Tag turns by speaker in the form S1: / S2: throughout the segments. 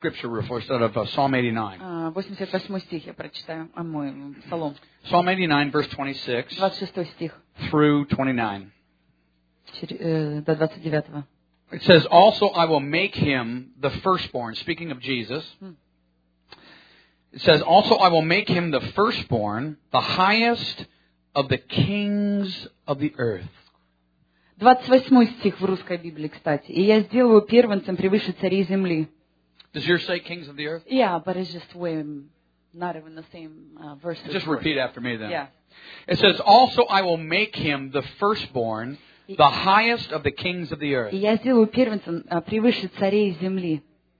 S1: scripture first out of Psalm 89.
S2: 88 стих я прочитаю, мой Псалом.
S1: Psalm 89, verse 26
S2: 26 стих
S1: through 29.
S2: До 29.
S1: It says, "Also I will make him the firstborn," speaking of Jesus. It says, "Also I will make him the firstborn, the highest of the kings of the earth."
S2: 28 стих в русской Библии, кстати. «И я сделаю первенцем превыше царей земли».
S1: Does yours say kings of the earth?
S2: Yeah, but it's just way not even the same verse.
S1: Just repeat after me then.
S2: Yeah.
S1: It says, "Also I will make him the firstborn, the highest of the kings of the earth.
S2: «И я сделаю первенцем превыше царей земли.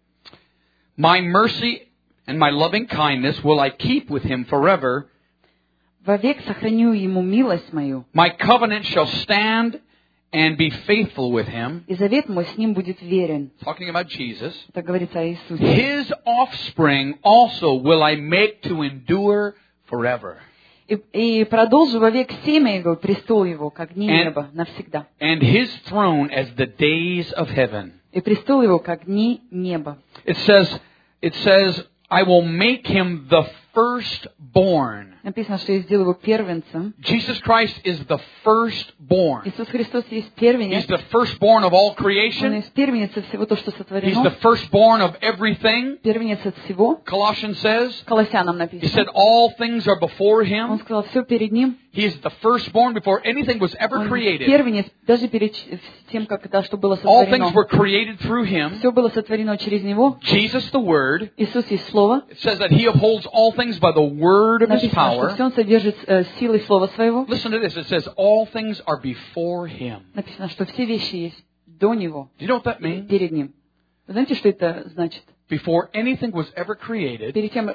S1: My mercy and my loving kindness will I keep with him forever.
S2: Вовек сохраню ему милость мою,
S1: My covenant shall stand and be faithful with him."
S2: и завет мой с ним будет верен».
S1: Talking about Jesus.
S2: Это говорится о Иисусе.
S1: "His offspring also will I make to endure forever.
S2: И продолжу вовек семя его, престол его, как дни неба, навсегда.
S1: And his throne as the days of heaven."
S2: И престол его, как дни неба.
S1: It says, "I will make him the firstborn."
S2: Написано, что я сделаю его первенцем.
S1: Jesus Christ is the firstborn.
S2: Иисус Христос есть
S1: He's
S2: первенец.
S1: the firstborn of all
S2: Он
S1: creation.
S2: есть первенец от всего то, что
S1: He's
S2: сотворено.
S1: the firstborn of everything.
S2: Первенец от всего.
S1: Colossians says,
S2: Колоссянам
S1: he said,
S2: написано.
S1: all things are before
S2: Он
S1: him.
S2: сказал, все перед ним.
S1: He is the firstborn before anything was ever
S2: Он
S1: created.
S2: первенец, даже перед тем, как это, что было
S1: All things
S2: сотворено.
S1: were created through him.
S2: Все было сотворено через него.
S1: Jesus the Word.
S2: Иисус есть Слово.
S1: It says that he upholds all things by the word of his
S2: Написано, что
S1: power.
S2: все он содержит силой Слова Своего.
S1: Listen to this. It says all things are before him.
S2: Написано, что все вещи есть до Него,
S1: Do you know what that means?
S2: перед Ним. Вы знаете, что это значит?
S1: Before anything was ever created,
S2: Перед тем,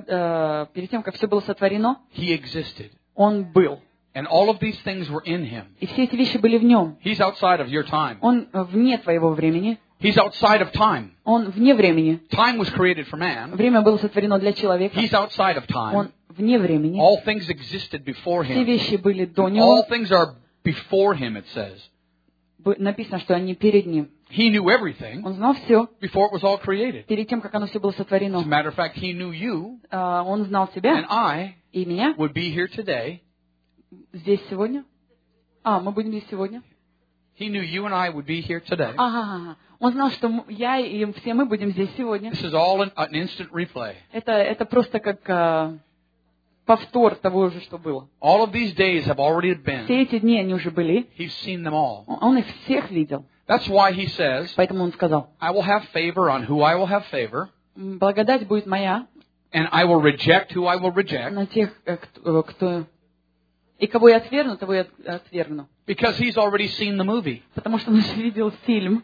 S2: как все было сотворено,
S1: he existed.
S2: Он был.
S1: And all of these things were in him.
S2: И все эти вещи были в Нем.
S1: He's outside of your time.
S2: Он вне твоего времени.
S1: He's outside of time.
S2: Он вне времени.
S1: Time was created for man.
S2: Время было сотворено для человека.
S1: He's outside of
S2: Он
S1: time.
S2: вне времени.
S1: All things existed before
S2: Все
S1: him.
S2: вещи были до
S1: All
S2: Него.
S1: things are before him, it says.
S2: Написано, что они перед Ним.
S1: He knew everything
S2: Он знал все
S1: before it was all created.
S2: перед тем, как оно все было
S1: As a
S2: сотворено.
S1: matter of fact, he knew you
S2: Он знал
S1: and
S2: себя
S1: I
S2: и меня
S1: would be here today.
S2: здесь сегодня. Мы будем здесь сегодня.
S1: He knew you and I would be here today.
S2: Ага. Он знал, что я и все мы будем здесь сегодня.
S1: This is all an instant replay.
S2: Это просто как повтор того же, что было.
S1: All of these days have already
S2: Все
S1: been.
S2: эти дни, они уже были.
S1: He's seen them all.
S2: Он их всех видел.
S1: That's why he says,
S2: Поэтому он сказал,
S1: I will have favor on who I will have favor,
S2: благодать будет моя
S1: and I will reject who I will reject,
S2: на тех, кто... И кого я отвергну, того я отвергну.
S1: because he's already seen the movie.
S2: Потому что он уже видел фильм.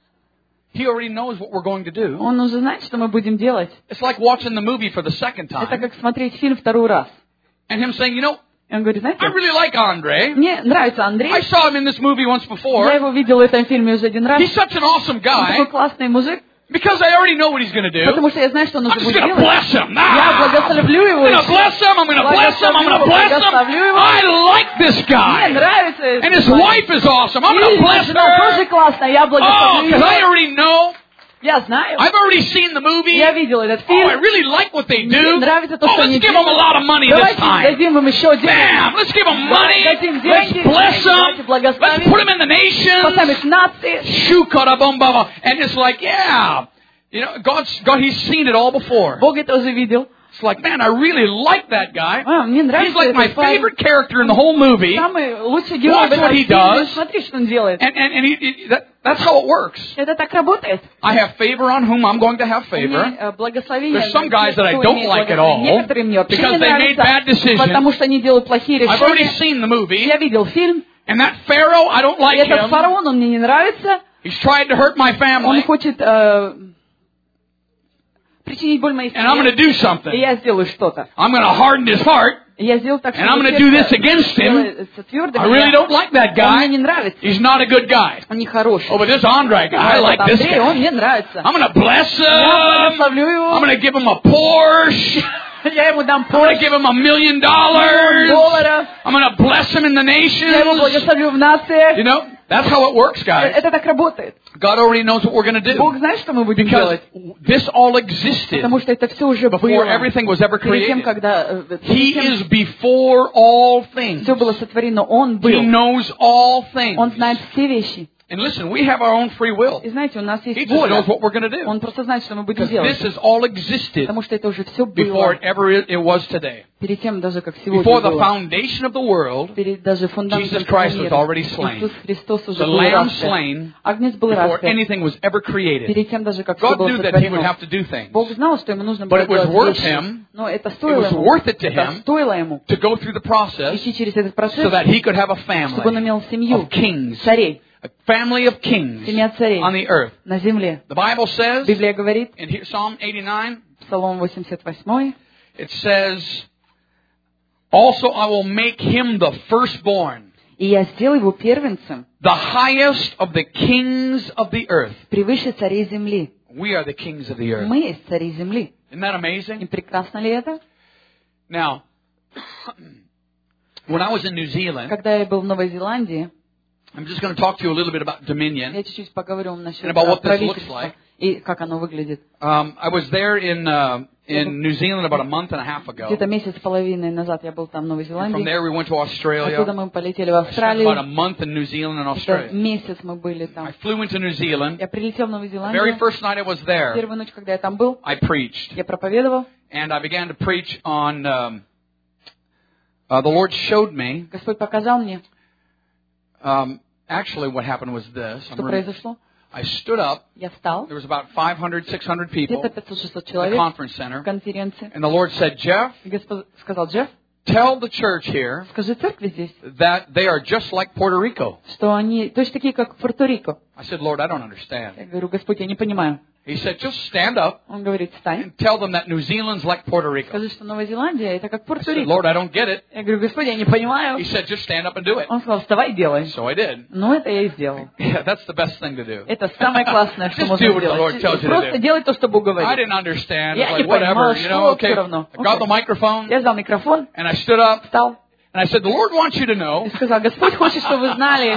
S1: He already knows what we're going to do.
S2: Он уже знает, что мы будем делать.
S1: It's like watching the movie for the second
S2: Это
S1: time,
S2: как смотреть фильм второй раз.
S1: and him saying, you know,
S2: И он говорит,
S1: I
S2: знаете,
S1: really like Andre.
S2: мне нравится Андрей.
S1: I saw him in this movie once
S2: Я
S1: before.
S2: его видела в этом фильме уже один раз.
S1: He's such an awesome
S2: Он такой
S1: guy,
S2: классный мужик,
S1: because I already know what he's going to do.
S2: потому что я знаю, что он
S1: I'm
S2: уже
S1: just
S2: будет
S1: going to
S2: делать.
S1: bless him.
S2: Я благословлю его.
S1: I'm going to bless him. I'm going to bless him. I'm going to bless him. I like this
S2: Мне
S1: guy.
S2: нравится.
S1: And his wife is awesome. I'm going to bless
S2: Жена тоже
S1: her.
S2: классная, я
S1: Oh,
S2: благословлю
S1: because I
S2: ее.
S1: already know.
S2: Я знаю.
S1: I've already seen the movie.
S2: Я видела этот
S1: Oh, I
S2: фильм.
S1: really like what they
S2: Мне
S1: do.
S2: нравится то,
S1: Oh,
S2: что
S1: let's
S2: они
S1: give them a
S2: делают.
S1: lot of money this
S2: Давайте
S1: time.
S2: дадим им еще денег.
S1: Bam! Let's give them money.
S2: Дадим
S1: Let's
S2: деньги.
S1: bless
S2: Давайте
S1: them.
S2: благословим.
S1: Let's put them in the
S2: Поставим
S1: nations.
S2: их в нации.
S1: Shoo-kada-bum-ba-ba. And it's like, yeah. You know, God, He's seen it all before.
S2: Бог это уже видел.
S1: It's like, man, I really like that guy.
S2: Мне
S1: He's
S2: нравится
S1: like my
S2: этот парень.
S1: favorite character in the whole movie.
S2: Самый лучший герой
S1: Watch
S2: в этом
S1: what he
S2: фильме.
S1: does.
S2: Смотри, что он делает.
S1: And that's how it works.
S2: Это так работает.
S1: I have favor on whom I'm going to have favor.
S2: Мне благословение.
S1: There's some guys that I
S2: кто
S1: don't
S2: имеет
S1: like at
S2: благословение.
S1: all
S2: Некоторые мне вообще
S1: because
S2: не
S1: they made
S2: нравятся,
S1: bad decisions.
S2: потому что они делают плохие
S1: I've already
S2: решения.
S1: seen the movie.
S2: Я видел фильм.
S1: And that Pharaoh, I don't like
S2: Этот
S1: him.
S2: фараон, он мне не нравится.
S1: He's tried to hurt my
S2: Он
S1: family.
S2: хочет причинить боль моей
S1: And I'm going to
S2: семье.
S1: do
S2: И
S1: something.
S2: я сделаю что-то.
S1: I'm going to harden his heart.
S2: И я сделал так,
S1: And I'm
S2: чтобы
S1: going to do this
S2: сердце
S1: against him.
S2: делается твердым.
S1: I really don't like that
S2: Он мне
S1: guy.
S2: не нравится.
S1: He's not a good guy.
S2: Он не хороший.
S1: Oh, but this Andre guy, I like this
S2: Андрей, он
S1: guy.
S2: мне нравится.
S1: I'm going to bless
S2: Я
S1: him.
S2: благословлю его.
S1: I'm going to give him a Porsche.
S2: Я ему дам
S1: I'm going to
S2: Porsche,
S1: give him $1 million.
S2: $1 миллион.
S1: I'm going to bless him in the
S2: Я его
S1: nations.
S2: благословлю в нациях.
S1: You know, That's how it works, guys.
S2: Это так работает.
S1: God already knows what we're going to
S2: Бог
S1: do.
S2: знает, что мы будем
S1: Because
S2: делать.
S1: this all existed
S2: Потому что это все уже
S1: before
S2: было.
S1: everything was ever
S2: Перед тем,
S1: created.
S2: когда
S1: He is before all things.
S2: все было сотворено, Он
S1: He
S2: был.
S1: knows all things.
S2: Он знает все вещи.
S1: And listen, we have our own free will.
S2: И знаете, у нас
S1: He
S2: есть
S1: just knows
S2: воля.
S1: what we're going to do.
S2: Он просто знает, что мы будем
S1: Because
S2: делать.
S1: this has all existed
S2: Потому что это уже все
S1: before
S2: было.
S1: it ever it was today.
S2: Перед тем, даже как сегодня
S1: Before the
S2: было.
S1: foundation of the world,
S2: Перед даже фундаментом
S1: Jesus Christ was
S2: мира.
S1: already slain.
S2: Иисус Христос уже
S1: The
S2: был
S1: Lamb
S2: распят.
S1: slain
S2: Агнец был
S1: before
S2: распят.
S1: anything was ever created.
S2: Перед тем, даже как все
S1: God
S2: было
S1: knew that He would
S2: сотворено.
S1: have to do things.
S2: Бог знал, что ему нужно
S1: But
S2: было
S1: it was
S2: делать
S1: worth
S2: вещи.
S1: Him.
S2: Но это
S1: It
S2: стоило
S1: was
S2: ему.
S1: worth it to
S2: Это
S1: Him
S2: стоило ему
S1: to go through the process
S2: идти через этот процесс,
S1: so that He could have a
S2: чтобы он
S1: family
S2: имел семью,
S1: of kings,
S2: царей,
S1: a family of kings
S2: семья царей
S1: on the earth.
S2: на земле.
S1: The Bible says
S2: Библия говорит,
S1: in Psalm 89,
S2: Псалом 88,
S1: it says, "Also I will make him the firstborn,
S2: «И я сделал его первенцем
S1: the highest of the kings of the earth."
S2: превыше царей земли».
S1: We are the kings of the earth.
S2: Мы есть цари земли.
S1: Isn't that
S2: И
S1: amazing?
S2: прекрасно ли это?
S1: Now, when I was in New Zealand,
S2: Когда я был в Новой Зеландии,
S1: I'm just going to talk to you a little bit about dominion.
S2: я чуть-чуть поговорю вам насчет
S1: And about what this looks
S2: правительства
S1: like.
S2: и как оно выглядит.
S1: I was there in New Zealand about a month and a half ago.
S2: Где-то месяц с половиной назад я был там в Новой
S1: From
S2: Зеландии.
S1: there we went to Australia.
S2: Оттуда мы полетели в
S1: I spent about a
S2: Австралию.
S1: month in New Zealand and
S2: Это
S1: Australia.
S2: месяц мы были
S1: I
S2: там.
S1: flew into New Zealand.
S2: Я прилетел в Новую
S1: The very
S2: Зеландию.
S1: first night I was there,
S2: Первую ночь, когда я там был,
S1: I preached.
S2: я проповедовал.
S1: And I began to preach on, the Lord showed me,
S2: Господь показал мне,
S1: actually what happened was this.
S2: что произошло.
S1: I stood up.
S2: Я встал.
S1: There was about 500, 600 people
S2: Где-то 500-600
S1: at the
S2: человек
S1: conference
S2: в
S1: center.
S2: конференции.
S1: And the Lord said, "Jeff,
S2: И Господь сказал: Джефф,
S1: tell the church here
S2: скажи церкви здесь,
S1: that they are just like Puerto Rico."
S2: что они точно такие, как в Пуэрто-Рико.
S1: I said, "Lord, I don't
S2: Я
S1: understand."
S2: говорю: Господь, я не понимаю.
S1: He said, "Just stand up
S2: Он говорит: встань,
S1: and tell them that New Zealand's like Puerto Rico."
S2: скажи, что Новая Зеландия это как
S1: I said,
S2: Пуэрто-Рико.
S1: "Lord, I don't get it."
S2: Я говорю: Господь, я не понимаю.
S1: He said, "Just stand up and do it."
S2: Он сказал: вставай и делай.
S1: So I did.
S2: Ну, это я и сделал.
S1: Yeah, that's the best thing to do.
S2: Это самое классное, что
S1: Just
S2: можно
S1: do what the Lord tells
S2: сделать.
S1: you to
S2: Просто
S1: do.
S2: делай то, что Бог
S1: I
S2: говорит.
S1: didn't understand.
S2: Я
S1: It's
S2: не
S1: like, whatever,
S2: понимал,
S1: you know,
S2: что
S1: okay.
S2: все равно.
S1: I got the microphone
S2: Я взял микрофон,
S1: and I stood up
S2: встал
S1: and I said, "The Lord wants you to know."
S2: и сказал: Господь хочет, чтобы вы знали.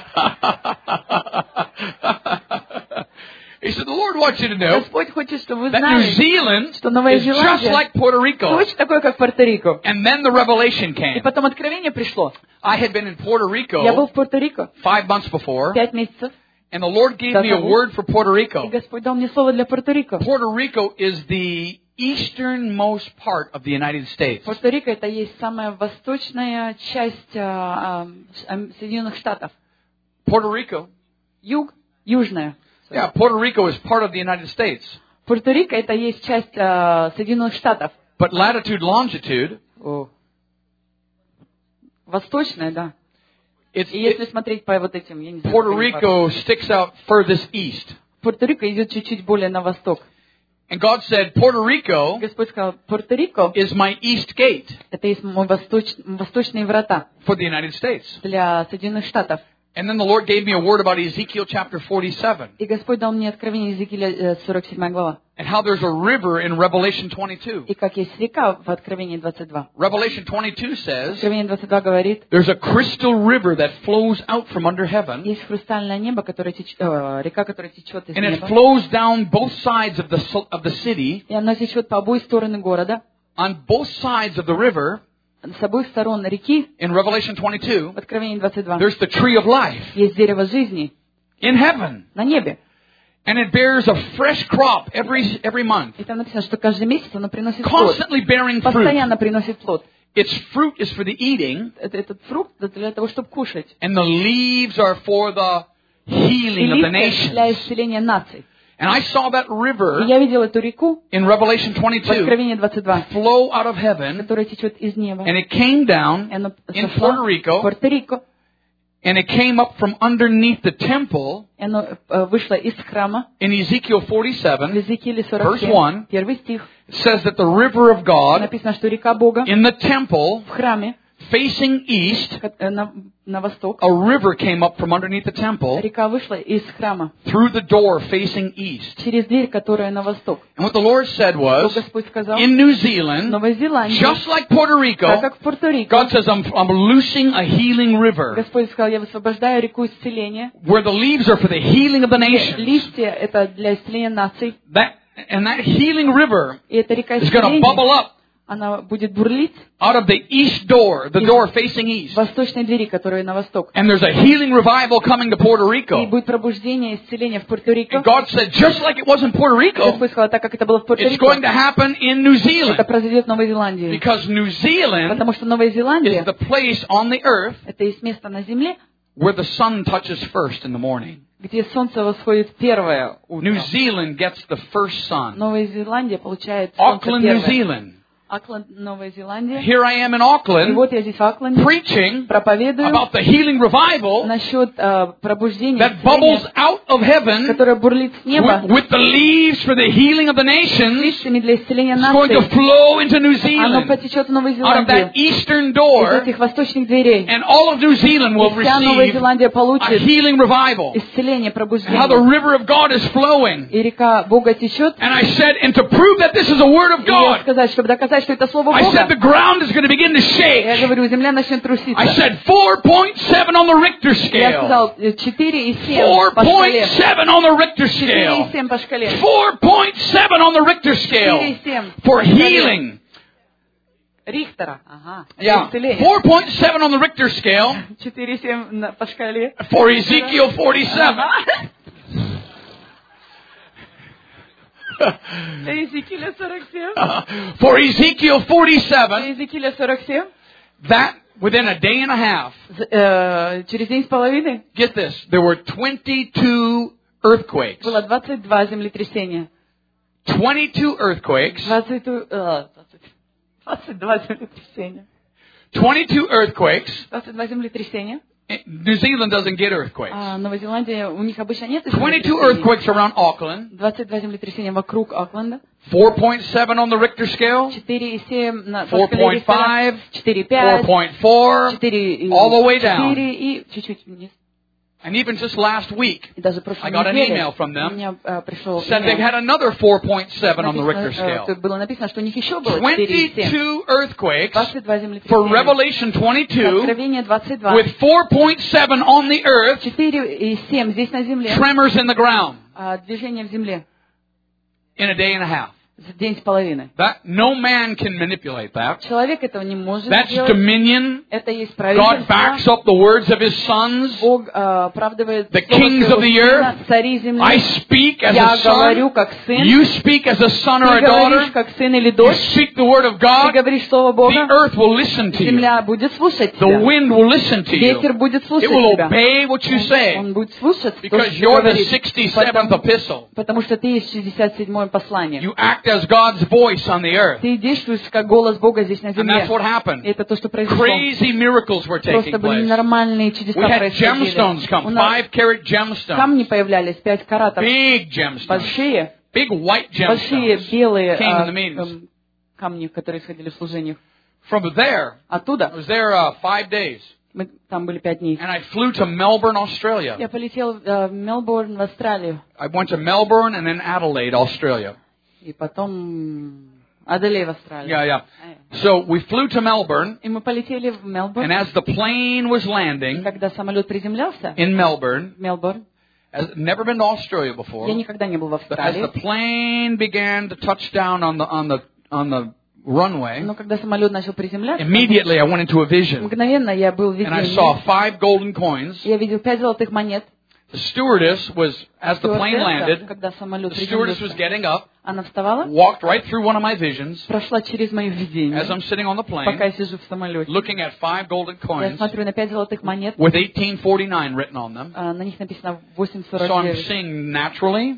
S1: He said, "The Lord wants you to know
S2: Господь хочет, чтобы вы
S1: that New
S2: знали,
S1: Zealand
S2: что Новая
S1: is just
S2: Зеландия
S1: like Puerto Rico."
S2: точно такое, как Пуэрто-Рико.
S1: And then the revelation
S2: И
S1: came.
S2: потом откровение пришло.
S1: I had been in Puerto
S2: Я был
S1: Rico
S2: в Пуэрто-Рико
S1: 5 months before,
S2: 5 месяцев,
S1: and the Lord gave me a word for Puerto
S2: и
S1: Rico.
S2: Господь дал мне слово для Пуэрто-Рико.
S1: Puerto Rico is the easternmost part of the United States.
S2: Пуэрто-Рико это есть самая восточная часть Соединенных Штатов.
S1: Puerto Rico,
S2: Юг, южная.
S1: yeah, Puerto Rico is part of the United States.
S2: Пуэрто-Рико это есть часть Соединенных Штатов.
S1: But latitude, longitude,
S2: О. Восточная, да.
S1: it's,
S2: И если смотреть по вот этим, я не знаю.
S1: Puerto
S2: как они
S1: Rico sticks out furthest east.
S2: Пуэрто-Рико идет чуть-чуть более на восток.
S1: And God said, Puerto Rico
S2: Господь сказал: Пуэрто-Рико
S1: is my east gate
S2: это есть мой восточные врата
S1: for the United States.
S2: для Соединенных Штатов.
S1: And then the Lord gave me a word about Ezekiel chapter 47
S2: И Господь дал мне откровение Иезекииля 47 глава.
S1: and how there's a river in Revelation 22.
S2: И как есть река в Откровении 22.
S1: Revelation 22 says,
S2: Откровение 22 говорит:
S1: there's a crystal river that flows out from under heaven,
S2: есть хрустальное небо, которое река, которая течет из
S1: and it
S2: неба.
S1: flows down both sides of the city.
S2: И она течет по обоих сторонам города.
S1: On both sides of the river,
S2: С обоих сторон реки
S1: in Revelation 22,
S2: в Откровении 22
S1: there's the tree of life
S2: есть дерево жизни
S1: in heaven.
S2: на небе.
S1: And it bears a fresh crop every month,
S2: И там написано, что каждый месяц оно приносит плод.
S1: constantly bearing fruit.
S2: Постоянно приносит плод.
S1: Its fruit is for the eating,
S2: Этот фрукт для того, чтобы кушать.
S1: and the leaves are for the
S2: И
S1: healing of the
S2: листья для
S1: nations.
S2: исцеления наций.
S1: And I saw that
S2: И
S1: river
S2: я видел эту реку
S1: in Revelation
S2: в
S1: 22
S2: Откровении 22,
S1: flow out of heaven,
S2: которая течет из неба.
S1: and it came down
S2: И она
S1: in
S2: сошла
S1: Puerto
S2: в
S1: Rico,
S2: Пуэрто-Рико.
S1: and it came up from underneath the temple
S2: И оно вышло из храма
S1: in Ezekiel
S2: в
S1: 47.
S2: Иезекииле
S1: Verse 1.
S2: 47, первый стих.
S1: It says that the river of God
S2: Написано, что река Бога
S1: in the temple
S2: в храме
S1: facing east,
S2: на восток.
S1: a river came up from underneath the temple
S2: Река вышла из храма
S1: through the door facing east.
S2: через дверь, которая на восток.
S1: And what the Lord said
S2: Что
S1: was,
S2: Господь сказал?
S1: in New
S2: В
S1: Zealand,
S2: Новой Зеландии,
S1: just like Puerto
S2: так
S1: Rico,
S2: как в Пуэрто-Рико,
S1: God says, I'm loosing a healing river
S2: Господь сказал, я высвобождаю реку исцеления.
S1: where the leaves are for the healing of the nations.
S2: Листья — это для исцеления наций.
S1: And that healing river
S2: И эта река
S1: is going to
S2: исцеления,
S1: bubble up
S2: она будет бурлить
S1: out of the east door, the door facing east.
S2: в восточной двери, которая на восток.
S1: And there's a healing revival coming to Puerto
S2: И
S1: Rico.
S2: будет пробуждение, исцеление в Пуэрто-Рико.
S1: And God said, just like it was in Puerto Rico,
S2: Господь сказал, так как это было в
S1: it's
S2: Пуэрто-Рико,
S1: going to happen in New
S2: это
S1: Zealand.
S2: произойдет в Новой Зеландии.
S1: Because New Zealand
S2: Потому что Новая
S1: is
S2: Зеландия
S1: the place on the earth
S2: — это есть место на земле,
S1: where the sun touches first in the morning.
S2: где солнце восходит первое
S1: New
S2: утро.
S1: Zealand gets the first sun.
S2: Новая Зеландия получает солнце
S1: Auckland, New
S2: первое.
S1: Zealand.
S2: Auckland, Новая Зеландия.
S1: Here I am in
S2: И
S1: Auckland
S2: вот я здесь в Аукленде
S1: preaching
S2: проповедую
S1: about the healing revival
S2: насчет пробуждения,
S1: that bubbles
S2: исцеления,
S1: out of heaven
S2: которое бурлит с неба,
S1: with the leaves for the healing of the nations.
S2: листьями для исцеления
S1: It's going to
S2: наций.
S1: flow into New
S2: Оно
S1: Zealand
S2: потечет в Новую
S1: out of that
S2: Зеландию
S1: eastern
S2: из
S1: door,
S2: этих восточных дверей.
S1: and all of New Zealand will
S2: И вся Новая
S1: receive
S2: Зеландия
S1: a
S2: получит
S1: healing revival.
S2: исцеление,
S1: How the
S2: пробуждение.
S1: river of God is flowing.
S2: И река Бога течет.
S1: And I said, and to prove that this is a word of
S2: И я
S1: God,
S2: сказать, чтобы доказать, что это Слово
S1: I said
S2: Бога,
S1: the ground is going to begin to
S2: я
S1: shake.
S2: говорю, земля начнет
S1: I
S2: труситься.
S1: said 4.7 on the Richter
S2: Я
S1: scale.
S2: сказал 4,7 по шкале.
S1: 4.7 on the Richter scale.
S2: 4,7 по шкале.
S1: 4.7 on the Richter scale
S2: 4,7
S1: for healing.
S2: Рихтера. Ага.
S1: Yeah,
S2: Исцеление.
S1: 4.7 on the Richter scale
S2: 4,7 по шкале.
S1: for Ezekiel 47.
S2: Иезекииля 47.
S1: For Ezekiel 47,
S2: Иезекииля 47.
S1: that within a day and a half,
S2: Через день с половиной
S1: get this, there were 22 earthquakes.
S2: было 22 землетрясения.
S1: 22 earthquakes.
S2: 22 землетрясения.
S1: 22 earthquakes.
S2: 22 землетрясения.
S1: New Zealand doesn't get earthquakes.
S2: А Новая Зеландия, у них обычно нет
S1: 22
S2: землетрясений.
S1: earthquakes around Auckland.
S2: 22 землетрясения вокруг Окленда.
S1: 4.7 on the Richter scale.
S2: 4,7 на по шкале
S1: 4.5.
S2: Рихтера. 4,5.
S1: 4.4.
S2: 4
S1: all the way down.
S2: 4 и чуть-чуть вниз.
S1: And even just last week,
S2: И даже прошлой
S1: I got an
S2: неделе
S1: email from them.
S2: у меня пришел
S1: said they've had another 4.7 on the Richter scale.
S2: Тут было написано, что у них еще было 4,7.
S1: 22 earthquakes
S2: 22
S1: for
S2: землетрясения.
S1: Revelation 22
S2: Откровение 22.
S1: with 4.7 on the earth,
S2: 4,7 здесь на земле.
S1: tremors in the ground
S2: Движение в земле.
S1: in a day and a half.
S2: За день с половиной.
S1: That no man can manipulate that.
S2: Человек этого не может
S1: That's
S2: сделать.
S1: dominion.
S2: Это есть
S1: God backs
S2: правительство.
S1: up the words of His sons.
S2: Бог оправдывает
S1: The
S2: слово
S1: kings
S2: своего
S1: of the
S2: сына,
S1: earth.
S2: цари земли.
S1: I speak as
S2: Я
S1: a
S2: говорю
S1: son.
S2: как сын.
S1: You speak as a son or
S2: Ты
S1: a
S2: говоришь
S1: daughter.
S2: как сын или
S1: You
S2: дочь.
S1: speak the word of
S2: Ты
S1: God.
S2: говоришь слово
S1: The
S2: Бога.
S1: earth will listen to you.
S2: Земля будет слушать
S1: The
S2: тебя.
S1: wind will listen to you.
S2: Ветер будет
S1: It
S2: слушать
S1: will
S2: тебя.
S1: obey what you say.
S2: Он будет слушать то,
S1: Because
S2: что ты
S1: you're the
S2: говоришь.
S1: 67th epistle.
S2: Потому что ты есть 67-е послание.
S1: You act as God's voice on the earth.
S2: Ты действуешь как голос Бога здесь на
S1: And
S2: земле.
S1: that's what happened.
S2: Это то, что произошло.
S1: Crazy miracles were taking
S2: Просто были
S1: place.
S2: нормальные чудеса
S1: We had
S2: происходили.
S1: gemstones come,
S2: У нас
S1: 5-carat gemstones.
S2: камни появлялись, 5 каратов.
S1: Big gemstones.
S2: Большие,
S1: Big white
S2: большие
S1: gemstones.
S2: белые
S1: Came in the meetings.
S2: камни, которые исходили в служениях.
S1: From there, I
S2: Оттуда
S1: was there 5 days.
S2: мы там были 5 дней.
S1: And I flew to Melbourne, Australia.
S2: Я полетел в Мельбурн, в Австралию.
S1: I went to Melbourne and then Adelaide, Australia.
S2: И потом Аделей в Австралию.
S1: Yeah. So we flew to Melbourne,
S2: И мы полетели в
S1: and
S2: Мельбурн.
S1: as the plane was
S2: И
S1: landing
S2: когда самолет приземлялся
S1: in Melbourne,
S2: в Мельбурн,
S1: I've never been to Australia before,
S2: я никогда не был в
S1: but as the
S2: Австралии.
S1: plane began to touch down on the runway,
S2: Но когда самолет начал приземляться,
S1: immediately I went into a vision,
S2: мгновенно я был в
S1: and I saw
S2: видении.
S1: 5 golden coins.
S2: Я видел 5 золотых монет.
S1: The stewardess was, as the plane
S2: Стюардесса,
S1: landed,
S2: когда самолет
S1: the stewardess was
S2: приземлился,
S1: getting up,
S2: она вставала,
S1: walked right through one of my visions,
S2: прошла через мое видение,
S1: as I'm sitting on the
S2: пока
S1: plane,
S2: я сижу в самолете.
S1: looking at 5 golden
S2: Я
S1: coins
S2: смотрю на 5 золотых монет,
S1: with 1849 written on them.
S2: на них написано
S1: So I'm
S2: 849.
S1: seeing naturally.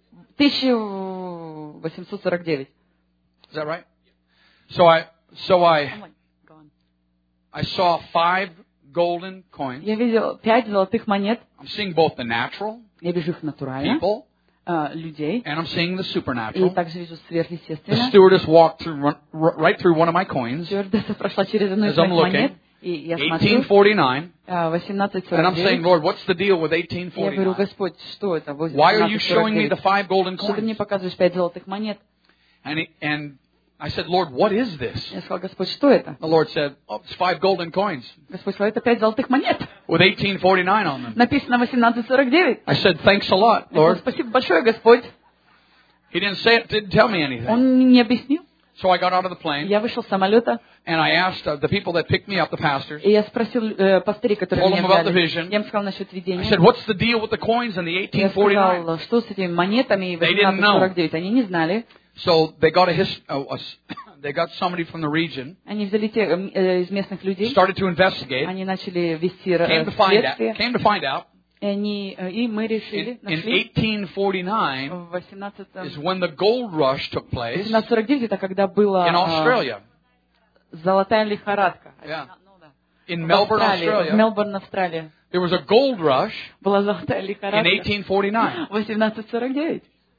S2: 1849.
S1: Is that right? So I
S2: Oh my God.
S1: saw 5 golden coins.
S2: Я видел 5 золотых монет.
S1: I'm seeing both the natural
S2: Я вижу их натурально,
S1: people
S2: людей,
S1: and I'm seeing the
S2: и
S1: supernatural.
S2: также вижу
S1: The
S2: сверхъестественное.
S1: stewardess walked right through one of my coins
S2: Стюардесса прошла через одну из
S1: as I'm
S2: моих монет,
S1: looking,
S2: И я смотрю,
S1: 1849.
S2: 1849.
S1: And I'm saying, Lord, what's the deal with
S2: Я говорю,
S1: 1849?
S2: Господь, что это?
S1: Why are you showing me the
S2: 1849.
S1: 5 golden
S2: Что ты мне
S1: coins?
S2: показываешь 5 золотых монет?
S1: And I said, Lord, what is this?
S2: Я сказал, Господь, что это?
S1: The Lord said, oh, it's 5 golden coins
S2: Господь сказал, это 5 золотых монет.
S1: with 1849 on them.
S2: Написано 1849.
S1: I said, thanks a lot,
S2: Я сказал,
S1: Lord.
S2: спасибо большое, Господь.
S1: He didn't say it, didn't tell me anything.
S2: Он не объяснил.
S1: So I got out of the plane
S2: Я вышел с самолета,
S1: and I asked the people that picked me up, the pastors,
S2: и я спросил пастырей, которые
S1: Told
S2: меня
S1: them about the
S2: взяли.
S1: vision.
S2: Я им сказал насчет
S1: I
S2: видения.
S1: said, what's the deal with the coins and the
S2: Я
S1: 1849?
S2: сказал, что с этими монетами
S1: They didn't know.
S2: 1849. Они не знали.
S1: So they got they got somebody from the region,
S2: Они взяли те из местных людей.
S1: started to investigate,
S2: Они начали вести
S1: came to find out,
S2: и мы решили,
S1: in
S2: нашли
S1: 1849
S2: в 18
S1: is when the gold rush took place
S2: 1849, это когда была
S1: in Australia,
S2: золотая лихорадка.
S1: Yeah. in
S2: В
S1: Melbourne,
S2: Австралии, в
S1: Australia.
S2: Мелбурн, Австралия.
S1: There was a gold rush
S2: Была золотая
S1: in
S2: лихорадка
S1: 1849,
S2: 1849.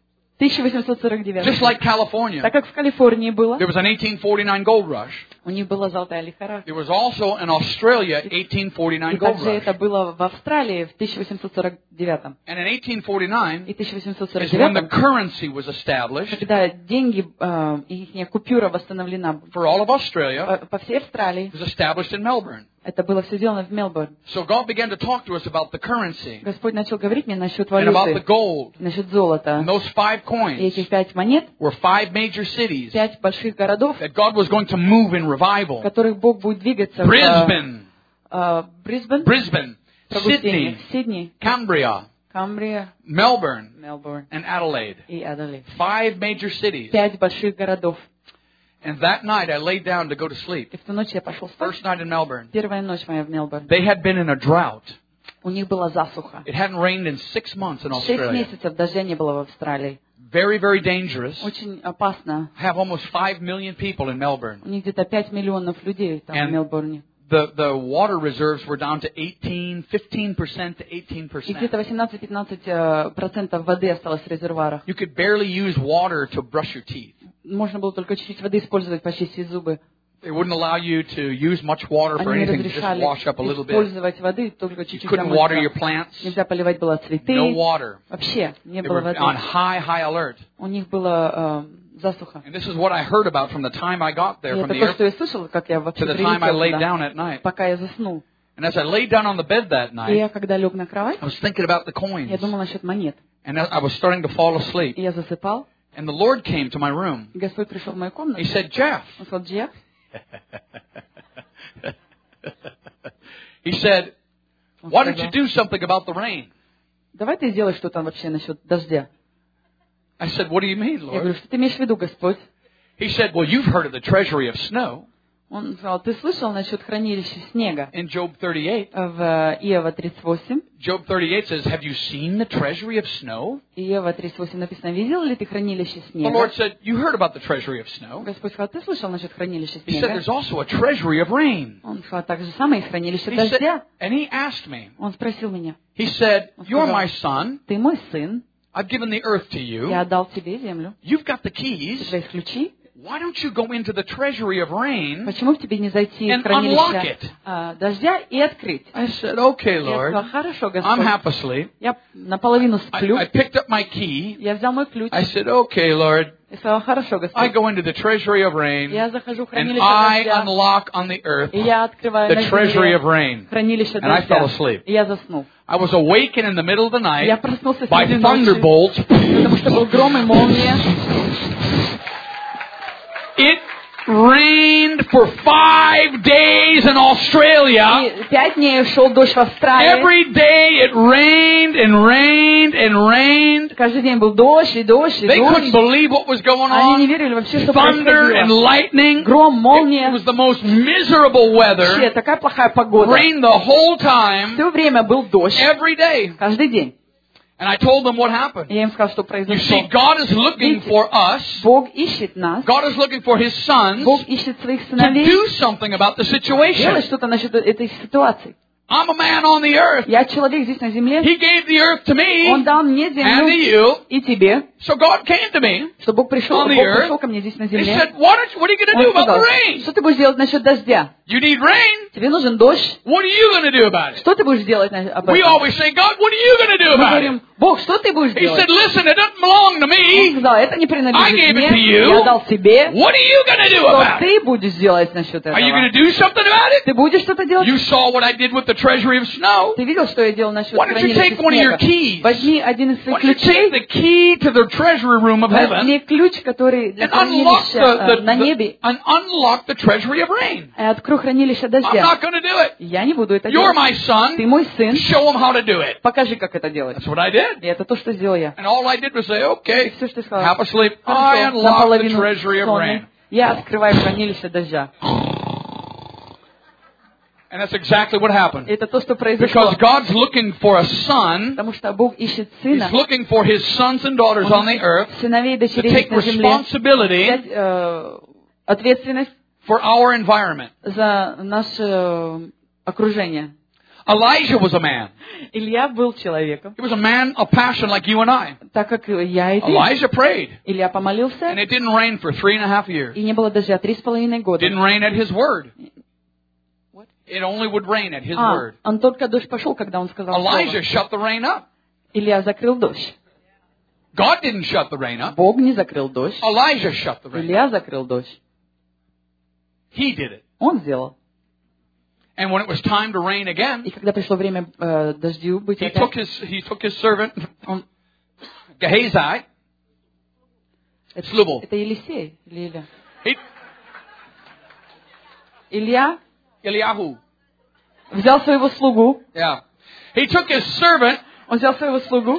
S2: 1849.
S1: just like California.
S2: Так как в Калифорнии было,
S1: There was an 1849 gold rush.
S2: у них была золотая лихорадка.
S1: There was also in Australia
S2: И
S1: 1849 gold
S2: также
S1: rush.
S2: это было в Австралии в 1849.
S1: And in 1849
S2: И в
S1: is when the
S2: 1849,
S1: currency was established
S2: когда деньги, их купюра восстановлена
S1: for all of Australia.
S2: по всей Австралии,
S1: It was established in Melbourne.
S2: это было все сделано в Мелбурн.
S1: So God began to talk to us about the currency
S2: Господь начал говорить мне насчет
S1: and about the
S2: валюты,
S1: gold.
S2: насчет золота.
S1: And those 5
S2: И
S1: coins
S2: этих 5 монет,
S1: were 5 major cities
S2: 5 больших городов,
S1: that God was going to move in
S2: в
S1: revival.
S2: которых Бог будет двигаться.
S1: Brisbane,
S2: Брисбен,
S1: Sydney,
S2: Сидней,
S1: Cambria,
S2: Камбрия,
S1: Melbourne,
S2: Мелбурн
S1: and Adelaide.
S2: и Аделаид.
S1: 5 major cities.
S2: 5 больших городов.
S1: And that night I laid down to go to sleep.
S2: И в ту ночь я пошел спать.
S1: First night in Melbourne.
S2: Первая ночь моя в Мелбурне.
S1: They had been in a drought.
S2: У них была засуха.
S1: It hadn't rained in 6 months in
S2: 6
S1: Australia.
S2: месяцев дождя не было в Австралии.
S1: Very, very dangerous.
S2: Очень опасно.
S1: Have almost 5 million people in Melbourne.
S2: У них где-то 5 миллионов людей там
S1: And
S2: в Мелбурне.
S1: The water reserves were down to 15% to
S2: И
S1: 18%.
S2: где-то 18-15% воды осталось в резервуарах.
S1: You could barely use water to brush your teeth.
S2: Можно было только чуть-чуть воды использовать, почистить зубы.
S1: They wouldn't allow you to use much water for
S2: Они не
S1: anything, just
S2: разрешали
S1: wash up a little bit.
S2: использовать воды, только
S1: You
S2: чуть-чуть
S1: couldn't water your
S2: помыться.
S1: plants.
S2: Нельзя поливать было цветы.
S1: No water.
S2: Вообще не
S1: They
S2: было
S1: were
S2: воды.
S1: on high alert.
S2: У них была засуха.
S1: And this is what I heard about from the time I got
S2: И
S1: there from
S2: это
S1: the
S2: то, что
S1: airport
S2: я слышала, как я вообще
S1: to the time I
S2: прилетела
S1: laid
S2: туда,
S1: down at night.
S2: пока я заснул.
S1: And as I laid down on the bed that
S2: И
S1: night,
S2: я, когда лег на кровать,
S1: I was thinking about the
S2: я
S1: coins.
S2: думал насчет монет.
S1: And I was starting to fall asleep.
S2: И я засыпал.
S1: And the Lord came to my room.
S2: И Господь пришел в мою комнату.
S1: He said, Jeff.
S2: Он сказал, Джефф,
S1: He said,
S2: он
S1: why don't you
S2: сказал,
S1: do something about the rain?
S2: давай ты сделай что-то вообще насчет дождя.
S1: I said, what do you mean,
S2: Я говорю,
S1: Lord?
S2: что ты имеешь в виду, Господь?
S1: He said, well, you've heard of the treasury of snow
S2: Он сказал, ты слышал насчет хранилища снега?
S1: in Job 38.
S2: В Иова 38.
S1: Job 38 says, have you seen the treasury of snow?
S2: Иова 38 написано, видел ли ты хранилище
S1: The
S2: снега?
S1: Lord said, you heard about the treasury of snow.
S2: Господь сказал, ты слышал насчет хранилища
S1: He said,
S2: снега?
S1: there's also a treasury of rain.
S2: Он сказал, так же самое и хранилище
S1: He said,
S2: дождя.
S1: and he asked me,
S2: Он спросил меня,
S1: he said,
S2: Он
S1: you're
S2: сказал,
S1: my son.
S2: ты мой сын,
S1: I've given the earth to
S2: я
S1: you.
S2: отдал тебе землю,
S1: You've got the
S2: у
S1: keys.
S2: тебя есть ключи.
S1: Why don't you go into the treasury of rain?
S2: Почему бы тебе не зайти
S1: And
S2: в хранилище
S1: unlock it.
S2: Дождя и открыть?
S1: I said, okay,
S2: Я
S1: Lord.
S2: сказал, хорошо,
S1: I'm
S2: Господь.
S1: half asleep.
S2: Я наполовину сплю.
S1: I picked up my key.
S2: Я взял мой ключ.
S1: I said, okay, Lord.
S2: И сказал, хорошо,
S1: I
S2: Господь.
S1: go into the treasury of rain.
S2: Я захожу в
S1: And
S2: хранилище
S1: I
S2: дождя.
S1: unlock on the earth
S2: И я открываю
S1: the
S2: на
S1: treasury of
S2: земле
S1: rain.
S2: хранилище
S1: And I fell
S2: дождя.
S1: asleep.
S2: И я заснул.
S1: I was awakened in the middle of the
S2: Я
S1: night
S2: проснулся
S1: by
S2: среди ночи,
S1: thunderbolts.
S2: потому что был гром и молния.
S1: It rained for 5 days in Australia.
S2: И 5 дней шел дождь в Австралии.
S1: Every day it rained and rained and rained.
S2: Каждый день был дождь, и дождь, и
S1: They couldn't
S2: дождь.
S1: believe what was going
S2: Они не
S1: on.
S2: верили вообще, что
S1: Thunder and
S2: происходило.
S1: lightning.
S2: Гром,
S1: It
S2: молния.
S1: was the most miserable
S2: Вообще,
S1: weather.
S2: такая плохая погода.
S1: Rained the whole time,
S2: Все время был дождь.
S1: every day.
S2: Каждый день.
S1: And I told them what happened.
S2: И я им сказал, что
S1: You
S2: произошло.
S1: see, God is looking for us.
S2: Бог ищет нас.
S1: God is looking for His sons
S2: Бог ищет своих
S1: to
S2: сыновей.
S1: do something about the situation.
S2: Делать что-то насчет этой ситуации.
S1: I'm a man on the earth.
S2: Я человек здесь на земле.
S1: He gave the earth to me
S2: Он дал мне
S1: and to
S2: землю
S1: you
S2: и тебе.
S1: So God came to me.
S2: Что Бог пришел,
S1: On the
S2: Бог
S1: earth.
S2: пришел ко мне здесь на
S1: He
S2: земле.
S1: said, what are you going to
S2: Он
S1: do about
S2: сказал,
S1: the rain?
S2: что ты будешь делать насчет дождя?
S1: You need rain?
S2: Тебе нужен дождь.
S1: What are you going to do about it?
S2: Что ты будешь делать об
S1: We
S2: этом?
S1: always say, God, what are you going to do
S2: Мы
S1: about it?
S2: говорим, Бог, что ты будешь
S1: He
S2: делать?
S1: said, listen, it doesn't belong to
S2: Он
S1: me.
S2: сказал, это не
S1: I
S2: принадлежит
S1: gave it
S2: мне,
S1: to you.
S2: я дал тебе.
S1: What are you going to do
S2: Что
S1: about it?
S2: ты будешь делать насчет
S1: Are you going
S2: этого?
S1: to do something about it?
S2: Ты будешь что-то делать?
S1: You saw what I did with the treasury of snow.
S2: Ты видел, что я делал насчет
S1: Why don't you
S2: хранилища
S1: take one of your
S2: снега?
S1: keys?
S2: Возьми один из
S1: Why
S2: своих
S1: don't you take
S2: ключей,
S1: the key to the treasury room of heaven
S2: возьми ключ, который для
S1: and unlock
S2: хранилища на небе,
S1: and unlock the treasury of rain?
S2: и открой хранилище
S1: I'm
S2: дождя.
S1: not going to do it.
S2: Я не буду это
S1: You're
S2: делать.
S1: my son.
S2: Ты мой сын,
S1: Show him how to do it.
S2: покажи, как это делать.
S1: That's what I did.
S2: И это то, что сделал я.
S1: And all I did was say, okay,
S2: Все, что я сказал.
S1: half asleep. I
S2: Хорошо,
S1: unlocked the
S2: наполовину
S1: treasury of rain.
S2: сонный. Я открываю хранилище дождя.
S1: And that's exactly what happened.
S2: Это то, что произошло.
S1: Because God's looking for a son.
S2: Потому что Бог ищет
S1: He's
S2: сына,
S1: looking for his sons and daughters on the earth
S2: сыновей и
S1: to
S2: дочерей
S1: take
S2: на земле,
S1: responsibility
S2: взять ответственность
S1: for our environment.
S2: за наше окружение.
S1: Elijah was a man.
S2: Илья был человеком,
S1: He was a man of passion like you and I.
S2: так как я и ты.
S1: Elijah prayed.
S2: Илья помолился,
S1: And it didn't rain for 3.5 years.
S2: и не было дождя 3,5 года.
S1: Didn't rain at his word. It only would rain at his word.
S2: Он только дождь пошел, когда он сказал
S1: Elijah
S2: слово.
S1: shut the rain up.
S2: Илья закрыл дождь.
S1: God didn't shut the rain up.
S2: Бог не закрыл дождь.
S1: Elijah shut the rain up.
S2: Илья закрыл дождь.
S1: He did it.
S2: Он сделал.
S1: And when it was time to rain again,
S2: И когда пришло время дождю быть
S1: he
S2: опять,
S1: took his servant Gehazi. Slubal.
S2: это Елисей или Илья?
S1: He,
S2: Илья
S1: Eliyahu.
S2: взял своего слугу,
S1: Yeah. He took his servant.
S2: он взял своего слугу,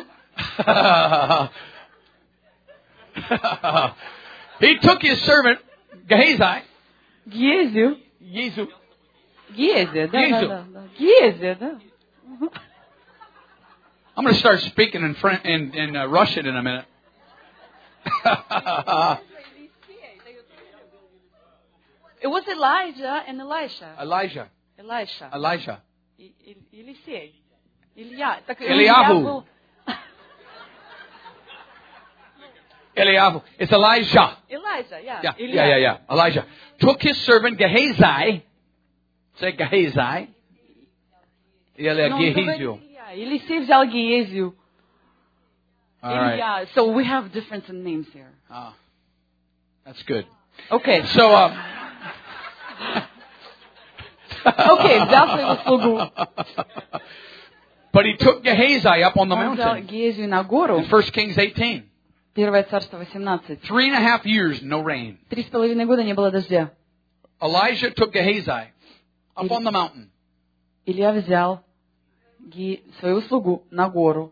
S1: He took his servant Gehazi.
S2: Гезию,
S1: Yesu.
S2: Гезия, да,
S1: Гезию.
S2: да. Гезия, да.
S1: I'm going to start speaking in Russian in a minute.
S2: It was Elijah and Elisha.
S1: Elijah.
S2: Elisha.
S1: Elijah.
S2: Елисей. Илья. Так
S1: Eliyahu.
S2: Илья был...
S1: Eliyahu. It's Elijah.
S2: Elijah, yeah.
S1: Yeah,
S2: Илья.
S1: yeah. Elijah took his servant Gehazi. Say Gehazi.
S2: Но он говорит,
S1: Gehazi.
S2: Илья. Елисей взял Гиезию.
S1: All right.
S2: Илья. So we have difference in names here.
S1: Ah, that's good.
S2: Okay.
S1: So,
S2: Okay, взял своего слугу.
S1: but he took Gehazi up on the
S2: Он взял
S1: mountain.
S2: Гиезию на гору.
S1: In 1 Kings 18.
S2: Первое царство 18.
S1: 3.5 years, no rain.
S2: 3,5 года не было дождя.
S1: Elijah took Gehazi up on the mountain.
S2: Илья взял своего слугу на гору.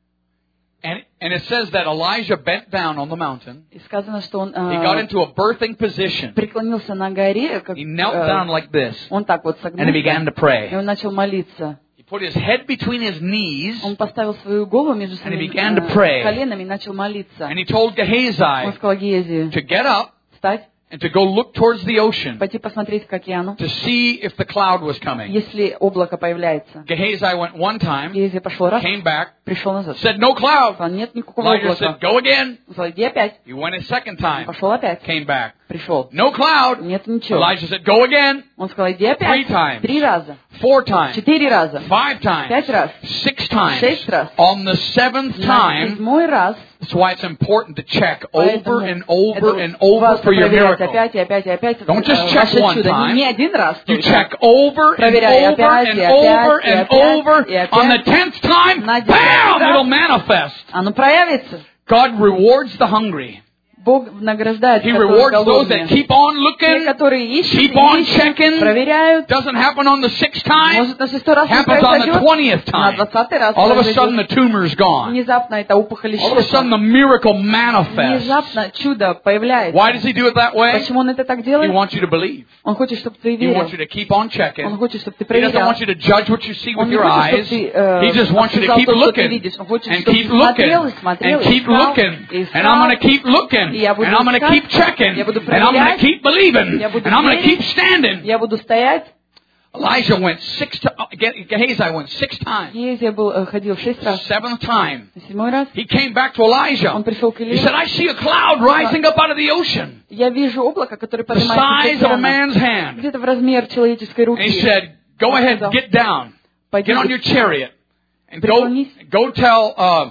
S1: And it says that Elijah bent down on the mountain.
S2: И сказано, что он
S1: He got into a birthing position.
S2: преклонился на горе, как,
S1: He knelt down like this.
S2: он так вот
S1: And he began
S2: согнулся,
S1: to pray.
S2: и он начал молиться.
S1: He put his head between his knees.
S2: Он поставил свою голову между
S1: And he
S2: своими
S1: began to pray.
S2: коленами и начал молиться.
S1: And he told
S2: Он
S1: Gehazi
S2: сказал Гиезии,
S1: to get up
S2: встать,
S1: and to go look towards the ocean
S2: пойти посмотреть к океану,
S1: to see if the cloud was coming.
S2: если облако появляется.
S1: Gehazi went one time,
S2: Гиезия пошел раз,
S1: came back,
S2: пришел назад.
S1: said, no cloud.
S2: Сказал, нет никакого
S1: Elijah said,
S2: облака.
S1: go again.
S2: Он сказал, иди опять.
S1: He went a second time,
S2: Пошел опять.
S1: came back.
S2: Пришел.
S1: No cloud.
S2: Нет ничего.
S1: Elijah said, go again.
S2: Он сказал, иди опять.
S1: 3 times.
S2: 3 раза.
S1: 4 times.
S2: 4 раза.
S1: 5 times.
S2: 5 раз.
S1: 6 times.
S2: 6 раз.
S1: On the 7th
S2: На
S1: time,
S2: 7-й раз.
S1: that's why it's important to check over
S2: Поэтому
S1: and over
S2: это
S1: and over
S2: важно
S1: for your
S2: проверять
S1: miracle.
S2: опять и опять и опять.
S1: Don't just check
S2: ваше
S1: one
S2: чудо.
S1: time.
S2: Не один раз.
S1: You
S2: только.
S1: check over and
S2: Проверяй
S1: over
S2: опять,
S1: and
S2: и
S1: over
S2: опять, и
S1: and
S2: опять,
S1: over.
S2: и опять.
S1: On the 10th time,
S2: На 10-й
S1: bam,
S2: раз.
S1: it'll manifest.
S2: Оно проявится.
S1: God rewards the hungry.
S2: Бог награждает,
S1: He
S2: которые
S1: rewards those that
S2: голодные.
S1: keep on
S2: Те,
S1: looking.
S2: которые ищут,
S1: Keep
S2: и
S1: on
S2: ищут,
S1: checking.
S2: проверяют.
S1: Doesn't happen on the 6th time.
S2: Может, на 6-й раз не
S1: Happens on the
S2: произойдет.
S1: 20th
S2: На
S1: time.
S2: 20-й раз
S1: All of a sudden
S2: произойдет.
S1: the tumor's gone.
S2: Внезапно эта опухоль
S1: All of a sudden
S2: исчезла.
S1: the miracle manifests.
S2: Внезапно чудо появляется.
S1: Why does he do it that way?
S2: Почему он это так
S1: He
S2: делает?
S1: wants you to believe.
S2: Он хочет, чтобы ты
S1: He
S2: верил.
S1: wants you to keep on checking.
S2: Он хочет, чтобы ты
S1: He doesn't
S2: проверял.
S1: want you to judge what you see with
S2: Он не
S1: your
S2: хочет,
S1: eyes.
S2: чтобы ты
S1: He just wants you to
S2: осуждал
S1: keep
S2: то, что ты
S1: looking
S2: видишь. Он хочет,
S1: and
S2: чтобы
S1: keep
S2: ты смотрел
S1: looking
S2: и смотрел,
S1: and
S2: и
S1: keep
S2: искал,
S1: looking.
S2: и искал.
S1: And I'm going to keep looking
S2: И я буду
S1: and I'm going to keep
S2: искать,
S1: checking
S2: я буду
S1: and I'm going to
S2: проверять,
S1: keep believing
S2: я буду
S1: and I'm going to
S2: верить,
S1: keep standing.
S2: Я буду стоять.
S1: Elijah went Gehazi went 6 times.
S2: Гехезия ходил 6 раз.
S1: 7th time,
S2: На 7-й раз
S1: he came back to Elijah.
S2: он пришел к
S1: He said,
S2: Илии.
S1: I see a cloud rising up out of the ocean,
S2: Я вижу облако, которое
S1: the
S2: поднимается
S1: size
S2: из
S1: of a
S2: океана,
S1: man's hand.
S2: где-то в размер человеческой
S1: And he
S2: руки.
S1: said, go ahead, get down,
S2: Пойди,
S1: get on your chariot, and
S2: преклонись.
S1: go tell,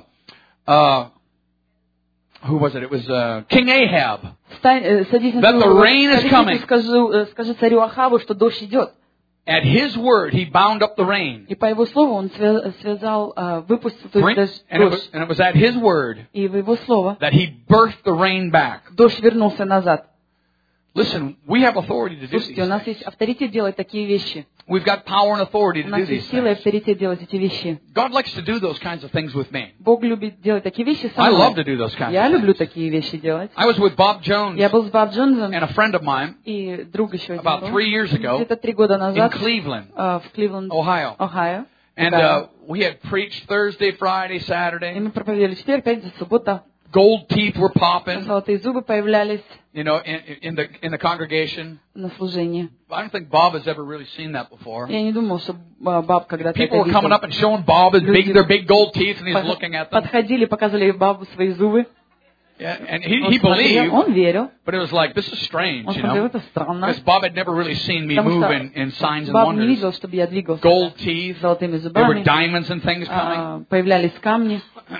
S1: who was it? It was King Ahab.
S2: Встань, садись на
S1: That the
S2: своего
S1: rain is coming.
S2: скажи царю Ахаву, что дождь идет.
S1: At his word, he bound up the rain.
S2: И по его слову он связал, выпустил то есть,
S1: And
S2: дождь.
S1: it was at his word
S2: И в его слово
S1: that he birthed the rain back.
S2: дождь вернулся назад.
S1: Listen, we have authority to do these
S2: Слушайте, у нас
S1: things.
S2: есть авторитет делать такие вещи.
S1: We've got power and authority
S2: У
S1: to do
S2: нас
S1: these
S2: есть сила и
S1: things.
S2: авторитет делать эти вещи.
S1: God likes to do those kinds of things with me.
S2: Бог любит делать такие вещи со
S1: I
S2: мной.
S1: love to do those kinds
S2: Я
S1: of
S2: люблю
S1: things.
S2: такие вещи делать.
S1: I was with Bob Jones
S2: Я был с Боб Джонсом
S1: and a friend of mine
S2: и друг еще один
S1: about
S2: был.
S1: 3 years ago
S2: Где-то 3 года
S1: in
S2: назад
S1: Cleveland,
S2: в Кливленд,
S1: Ohio.
S2: Ohio.
S1: And we had preached Thursday, Friday,
S2: И
S1: Saturday.
S2: мы проповедовали четверг, пятница, суббота.
S1: Gold teeth were popping,
S2: Золотые зубы появлялись
S1: you know, in the congregation.
S2: на служении.
S1: I don't think Bob has ever really seen that before.
S2: Я не думал, что Баб когда-то
S1: People
S2: это
S1: were coming
S2: видел.
S1: up and showing Bob their big gold teeth, and he's looking at them.
S2: Подходили, показывали Бабу свои зубы.
S1: Yeah, and
S2: Он
S1: he
S2: смотрел,
S1: believed,
S2: он верил.
S1: but it was like, this is strange,
S2: Он
S1: you
S2: смотрел,
S1: know,
S2: это странно.
S1: because Bob had never really seen me
S2: Потому
S1: move
S2: что
S1: in signs and
S2: Баб не
S1: wonders.
S2: видел, чтобы я двигался.
S1: Gold teeth,
S2: С золотыми
S1: there were
S2: зубами.
S1: diamonds and things coming,
S2: Появлялись камни.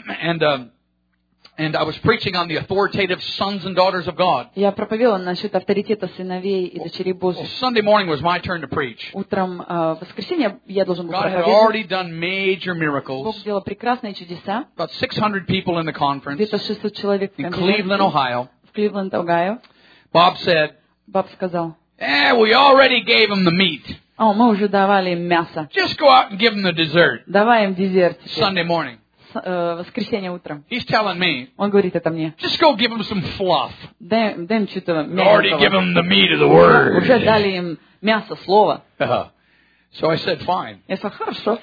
S1: and I was preaching on the authoritative sons and daughters of God.
S2: Я проповедовала насчет авторитета сыновей и дочерей
S1: Well,
S2: Божьих.
S1: Sunday morning was my turn to preach.
S2: Утром в воскресенье я должен был
S1: God had
S2: проповедовать.
S1: already done major
S2: Бог
S1: miracles.
S2: сделал прекрасные чудеса.
S1: About 600 people in the conference
S2: Где-то 600 человек в
S1: in
S2: конференции
S1: Cleveland, Ohio.
S2: в Кливленд, Огайо.
S1: Bob said,
S2: Баб сказал,
S1: we already gave them the meat.
S2: мы уже давали им мясо.
S1: Just go out and give them the dessert
S2: Давай им дезерт теперь.
S1: Sunday morning.
S2: Воскресенье утром.
S1: He's telling me,
S2: Он говорит это мне.
S1: just go give them some fluff.
S2: Дай им что-то
S1: We already give
S2: мягкого.
S1: them the meat of the word.
S2: Уже дали им мясо, слово.
S1: So I said, fine.
S2: Я сказал, хорошо.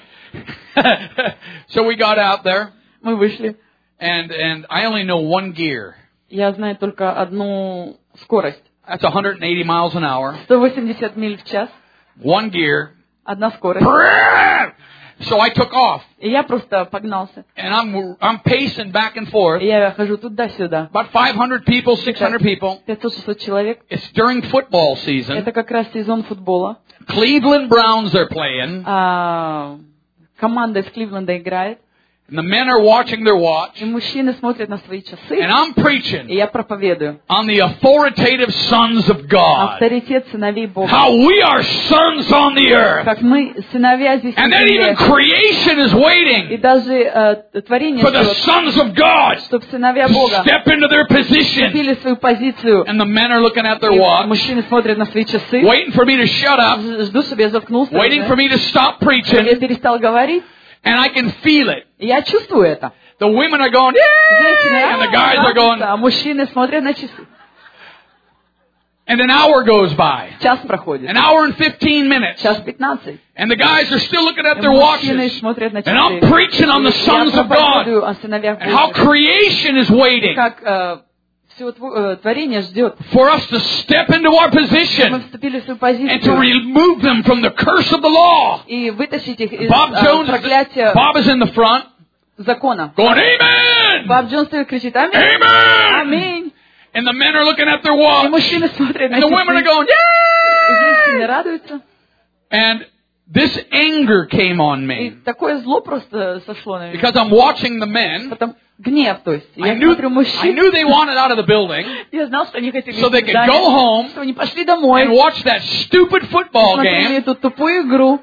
S1: So we got out there,
S2: Мы вышли.
S1: and I only know one gear.
S2: Я знаю только одну скорость.
S1: That's 180 miles an hour.
S2: 180 миль в час.
S1: One gear.
S2: Одна скорость.
S1: So I took off,
S2: И я просто погнался.
S1: and I'm pacing back and forth.
S2: И я хожу туда-сюда.
S1: About 500 people, 600 people.
S2: 500-600 человек.
S1: It's during football season.
S2: Это как раз сезон футбола.
S1: Cleveland Browns are playing,
S2: Команда из Кливленда играет.
S1: and the men are watching their watch,
S2: И мужчины смотрят на свои
S1: and
S2: часы.
S1: I'm
S2: И
S1: preaching
S2: я проповедую.
S1: on the authoritative sons of God.
S2: Авторитет сыновей Бога.
S1: How we are sons on the earth.
S2: Как мы сыновья здесь
S1: And
S2: на
S1: then even
S2: земле.
S1: creation is
S2: И
S1: waiting
S2: даже творение
S1: for the
S2: ждет,
S1: sons of God
S2: чтобы сыновья
S1: to
S2: Бога
S1: step into their position.
S2: вступили в свою позицию.
S1: And the men are looking at their
S2: И
S1: watch,
S2: мужчины смотрят на свои часы.
S1: waiting for me to shut up,
S2: Жду, чтобы я заткнулся.
S1: waiting
S2: уже,
S1: for me to stop
S2: чтобы я
S1: preaching,
S2: перестал говорить.
S1: and I can feel it.
S2: И я чувствую это.
S1: The women are going,
S2: Женщины
S1: yeah! And the guys are going,
S2: радуются, а мужчины смотрят на часы.
S1: and an hour goes by.
S2: Час проходит.
S1: An hour and 15 minutes.
S2: Час 15.
S1: And the guys are still looking at
S2: И
S1: their
S2: мужчины
S1: watches.
S2: смотрят на
S1: And I'm
S2: часы.
S1: preaching on the
S2: Я
S1: sons of God.
S2: проповедую о сыновьях
S1: And how
S2: Божьих.
S1: creation is waiting
S2: Как все творение ждет.
S1: for us to step into our
S2: Мы
S1: position
S2: вступили в свою
S1: and to
S2: позицию.
S1: remove them from the curse of the law.
S2: И вытащить их из
S1: Bob Jones,
S2: проклятия
S1: Bob is in the front,
S2: закона.
S1: going, Amen!
S2: Боб Джонс кричит «Аминь!
S1: Amen!
S2: Аминь!»
S1: And the men are looking at their
S2: И
S1: watch.
S2: мужчины смотрят на
S1: And the women are
S2: часы.
S1: going,
S2: И женщины
S1: yeah!
S2: радуются.
S1: And this anger came on
S2: И
S1: me
S2: такое зло просто сошло на меня.
S1: because I'm watching the men.
S2: Потом гнев, то есть.
S1: I
S2: Я смотрю
S1: knew
S2: мужчин.
S1: they wanted out of the building
S2: Я знал, что они хотели
S1: so they
S2: идти
S1: could
S2: в
S1: go
S2: здание,
S1: home
S2: что они пошли домой,
S1: and watch that stupid football
S2: смотрели
S1: game.
S2: эту тупую игру.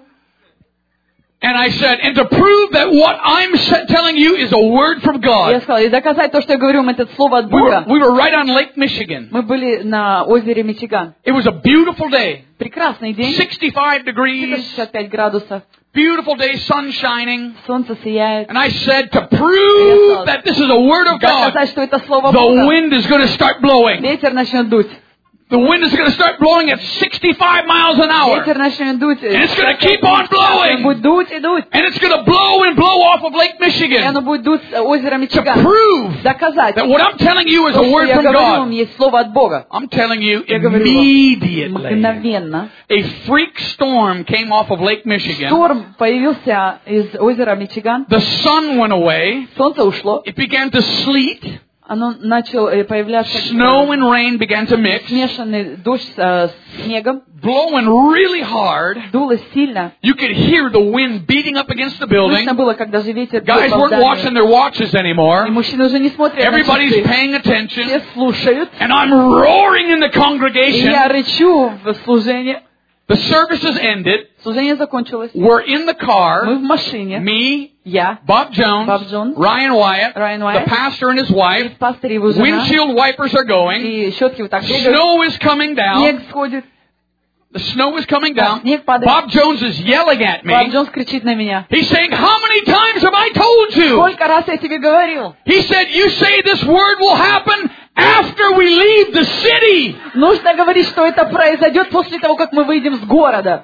S1: And I said, and to prove that what I'm telling you is a word from
S2: Я
S1: God.
S2: сказала, и доказать то, что я говорю вам, это слово от Бога.
S1: We were right on Lake Michigan.
S2: Мы были на озере Мичиган.
S1: It was a beautiful day.
S2: Прекрасный день.
S1: 65 degrees.
S2: 65 градусов.
S1: Beautiful day, sun shining.
S2: Солнце сияет.
S1: And I said, to prove that this is a word of God,
S2: Доказать, что это слово
S1: the
S2: Бога.
S1: wind is going to start blowing.
S2: Ветер начнет дуть.
S1: the wind is going to start blowing at 65 miles an hour.
S2: ветер начнет дуть.
S1: And it's going to keep on
S2: Он
S1: blowing.
S2: будет дуть и дуть.
S1: And it's going to blow and blow off of Lake
S2: И
S1: Michigan
S2: оно будет дуть с озера
S1: to
S2: Мичиган.
S1: prove
S2: Доказать,
S1: that what I'm telling you is
S2: то,
S1: a
S2: что
S1: word
S2: я
S1: from
S2: говорю вам,
S1: God.
S2: есть слово от Бога.
S1: I'm telling you
S2: Я говорю вам,
S1: immediately.
S2: мгновенно.
S1: A freak storm came off of Lake Michigan.
S2: Шторм появился из озера Мичиган.
S1: The sun went away.
S2: Солнце ушло.
S1: It began to sleet.
S2: Оно начало появляться
S1: Snow and rain began to mix.
S2: смешанный дождь с снегом.
S1: Blowing really hard.
S2: Дуло сильно.
S1: You could hear the wind beating up against the building.
S2: Слышно было, как даже ветер
S1: Guys
S2: бил по
S1: weren't watching
S2: зданию.
S1: their watches anymore.
S2: И мужчины уже не смотрят на
S1: Everybody's
S2: часы.
S1: paying attention.
S2: Все слушают.
S1: And I'm roaring in the
S2: И я
S1: congregation.
S2: рычу в служении.
S1: The services ended.
S2: Служение закончилось.
S1: We're in the
S2: Мы
S1: car.
S2: в машине.
S1: Me,
S2: Я,
S1: Bob Jones,
S2: Bob Jones,
S1: Ryan Wyatt,
S2: Ryan Wyatt,
S1: the pastor and his wife.
S2: пастор и его жена.
S1: Windshield wipers are going.
S2: И щетки вот так бегают.
S1: Snow is coming down.
S2: Снег сходит.
S1: The snow is coming down.
S2: Снег падает.
S1: Bob Jones is yelling at
S2: Боб
S1: me.
S2: Джонс кричит на меня.
S1: He's saying, how many times have I told you?
S2: Сколько раз я тебе говорил?
S1: He said, you say this word will happen after we leave the city.
S2: Нужно говорить, что это произойдет после того, как мы выйдем с города.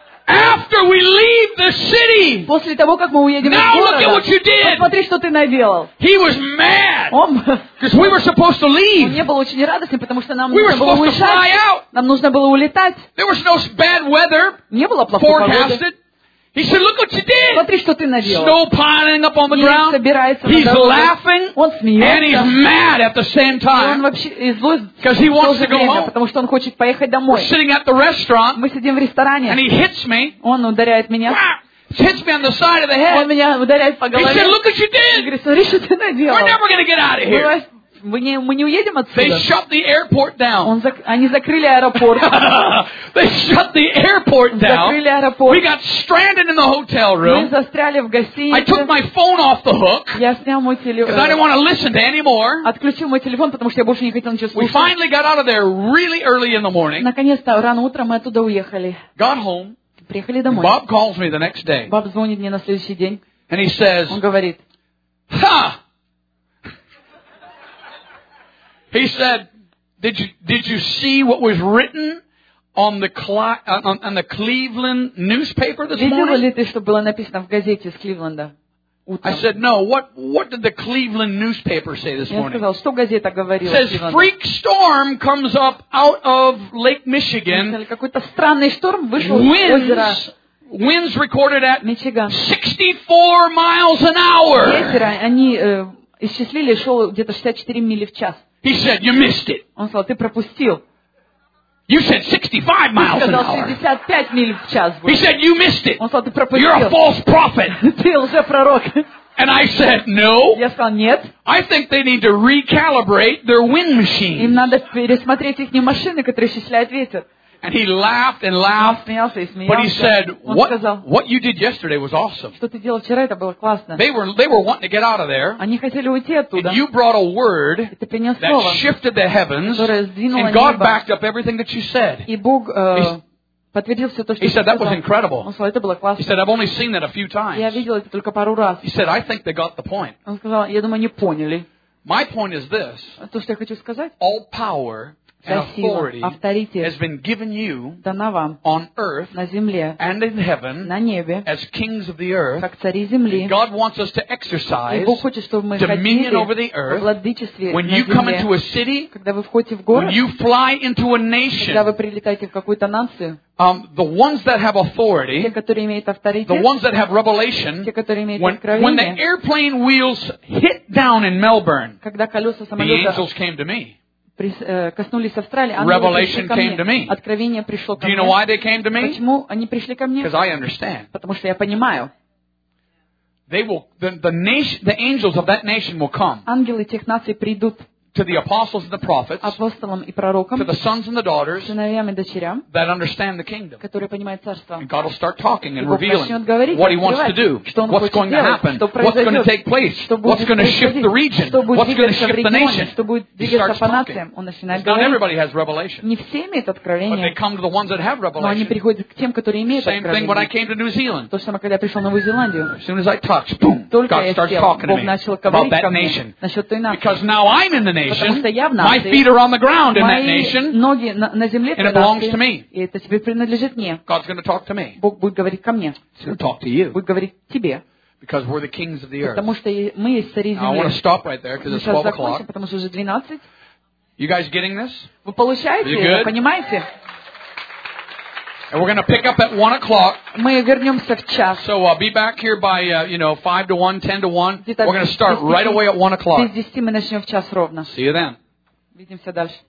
S1: After we leave the city.
S2: После того, как мы уедем из
S1: Now look at
S2: города.
S1: what you did.
S2: Посмотри, что ты наделал.
S1: He was mad.
S2: Он
S1: Because we were supposed to leave.
S2: не был очень радостным, потому что нам
S1: We were
S2: нужно было
S1: supposed to fly
S2: уезжать.
S1: out.
S2: Нам нужно было улетать.
S1: There was no bad weather
S2: Не было плохой погоды.
S1: forecasted. He said, look what you did.
S2: Смотри, что ты наделал.
S1: Snow piling up on the
S2: Снег
S1: ground.
S2: собирается на
S1: He's
S2: дороге.
S1: laughing.
S2: Он
S1: And he's
S2: смеется.
S1: mad at the same
S2: И он
S1: time.
S2: вообще и злой
S1: Because he
S2: в
S1: wants
S2: то
S1: to
S2: же
S1: go
S2: время,
S1: home.
S2: потому что он хочет поехать
S1: We're
S2: домой.
S1: sitting at the restaurant.
S2: Мы сидим в
S1: And
S2: ресторане.
S1: he hits me.
S2: Он ударяет меня.
S1: Hits me on the side of the
S2: Он
S1: head.
S2: меня ударяет по
S1: He
S2: голове.
S1: said, look what you
S2: И
S1: did.
S2: говорит, смотри, что ты
S1: We're
S2: наделал.
S1: never going to get out of here.
S2: Мы не уедем
S1: They
S2: отсюда.
S1: shut the airport down.
S2: Они закрыли аэропорт.
S1: They shut the airport down.
S2: Закрыли аэропорт.
S1: We got stranded in the hotel
S2: Мы
S1: room.
S2: застряли в
S1: I took
S2: гостинице.
S1: my phone off the hook
S2: Я снял мой
S1: because I didn't
S2: телефон.
S1: want to listen to any more.
S2: Отключил мой телефон, потому что я больше не хотел ничего
S1: We
S2: слушать.
S1: finally got out of there really early in the morning.
S2: Наконец-то рано утром мы оттуда уехали.
S1: Got home.
S2: Приехали домой.
S1: Bob calls me the next day.
S2: Баб звонит мне на следующий день.
S1: And he says,
S2: Он говорит,
S1: ha! He said, did you see what was written on the Cleveland newspaper this
S2: видела
S1: morning?
S2: ли ты, что было написано в газете с Кливленда?
S1: I
S2: Утром.
S1: said, no. What did the Cleveland newspaper say this
S2: Я
S1: morning?
S2: сказал, что газета
S1: It
S2: говорила?
S1: says,
S2: Кливленда?
S1: freak storm comes up out of Lake
S2: Они
S1: Michigan.
S2: сказали, какой-то странный шторм вышел с озера
S1: Winds recorded at
S2: Мичиган.
S1: 64 miles an hour.
S2: Ветер, они исчислили, шел где-то 64 мили в час.
S1: He said, you missed it.
S2: Он сказал, ты пропустил.
S1: You said 65
S2: Ты
S1: miles an
S2: сказал,
S1: hour.
S2: 65 миль в час
S1: He
S2: будет.
S1: said, you missed it.
S2: Он сказал, ты
S1: You're a
S2: пропустил.
S1: false prophet.
S2: Ты лжепророк.
S1: And I said, no.
S2: Я сказал, нет.
S1: I think they need to recalibrate their wind
S2: Им
S1: machine.
S2: надо пересмотреть их машины, которые исчисляют ветер.
S1: And he laughed and
S2: Он
S1: laughed.
S2: смеялся и
S1: But he
S2: смеялся.
S1: said,
S2: Он сказал,
S1: what you did yesterday was awesome.
S2: что ты делал вчера, это было классно.
S1: They were wanting to get out of there.
S2: Они хотели уйти оттуда.
S1: And you brought a word
S2: И ты принес
S1: that
S2: слово,
S1: shifted the heavens.
S2: которое сдвинуло
S1: And God
S2: небо.
S1: backed up everything that you said.
S2: И Бог подтвердил все то, что
S1: He
S2: ты
S1: said, that was
S2: сказал.
S1: incredible.
S2: Он сказал, это было
S1: He
S2: классно.
S1: said, I've only seen that a few
S2: Я
S1: times.
S2: видел это только пару раз.
S1: He said, I think they got the point.
S2: Он сказал, я думаю, не поняли.
S1: My point is this.
S2: То, что я хочу сказать,
S1: All power and
S2: вся сила,
S1: authority
S2: авторитет
S1: has been given you
S2: дана вам
S1: on earth
S2: на земле,
S1: and in heaven
S2: на небе,
S1: as kings of the earth.
S2: как цари земли.
S1: God wants us to
S2: И
S1: exercise
S2: Бог хочет, чтобы мы
S1: dominion over the
S2: ходили в
S1: earth.
S2: владычестве
S1: When
S2: на
S1: you come into
S2: земле.
S1: a city,
S2: Когда вы входите в
S1: when
S2: город,
S1: you fly into a
S2: когда вы
S1: nation,
S2: прилетаете в какую-то нацию,
S1: the ones that have
S2: те,
S1: authority,
S2: которые имеют
S1: the
S2: авторитет,
S1: ones that have revelation,
S2: те, которые имеют
S1: when the
S2: откровение,
S1: airplane wheels hit down in Melbourne,
S2: когда колеса
S1: the
S2: самолета
S1: angels came to me.
S2: коснулись Австралии, ангелы пришли
S1: Revelation
S2: ко
S1: came to me.
S2: мне. Откровение пришло ко
S1: Do you know
S2: мне.
S1: why they came to me?
S2: Почему они пришли ко мне?
S1: Because I understand.
S2: Потому что я понимаю.
S1: They will, the angels of that nation will come
S2: Ангелы тех наций придут
S1: to the apostles and the prophets,
S2: апостолам и пророкам,
S1: to the sons and the daughters
S2: сыновьям и дочерям,
S1: that understand the kingdom.
S2: которые понимают царство.
S1: And God will start talking and
S2: И Бог
S1: revealing
S2: начнет говорить,
S1: what He wants to do,
S2: что Он
S1: what's
S2: хочет
S1: going to
S2: делать,
S1: happen,
S2: что
S1: what's going to
S2: произойдет,
S1: take place,
S2: что
S1: what's
S2: будет
S1: going to shift the
S2: происходить,
S1: region,
S2: что будет
S1: what's going to
S2: двигаться в
S1: shift the
S2: регионе,
S1: nation.
S2: что будет
S1: He
S2: двигаться
S1: starts
S2: по
S1: talking.
S2: нациям. Он начинает
S1: Not
S2: говорить.
S1: everybody has revelation,
S2: Не все имеют
S1: but they
S2: откровение,
S1: come to the ones that have
S2: но они
S1: revelation.
S2: приходят к тем, которые имеют
S1: Same thing when I
S2: откровение.
S1: came to New Zealand.
S2: То же самое, когда я пришел в Новую Зеландию.
S1: As soon as I touched, boom,
S2: Только
S1: God
S2: я
S1: starts
S2: сел,
S1: talking to
S2: Бог
S1: me
S2: начал
S1: about
S2: говорить
S1: that
S2: ко мне
S1: nation.
S2: насчет той нации.
S1: Because now I'm in the
S2: Потому что я в
S1: My feet
S2: нации.
S1: are on the ground in that
S2: Мои
S1: nation.
S2: ноги на земле в
S1: And it
S2: той
S1: belongs to
S2: нации.
S1: me.
S2: И это теперь принадлежит мне.
S1: God's going to talk to me.
S2: Бог будет говорить ко мне.
S1: He's going to talk to you.
S2: Будет говорить тебе.
S1: Because we're the kings of the earth.
S2: Потому что мы есть цари
S1: Now, I want to
S2: земли.
S1: stop right there because
S2: Мы
S1: it's
S2: сейчас
S1: 12
S2: закончим,
S1: o'clock.
S2: потому что уже 12.
S1: You guys getting this?
S2: Вы получаете
S1: You
S2: это,
S1: good?
S2: понимаете?
S1: And we're going to pick up at 1 o'clock.
S2: Мы вернемся в час.
S1: So be back here by, 5 to 1, 10 to 1. We're
S2: Где-то
S1: going to start
S2: без
S1: right away at 1 o'clock.
S2: Без 10 мы начнем в час ровно.
S1: See you then.
S2: Увидимся дальше.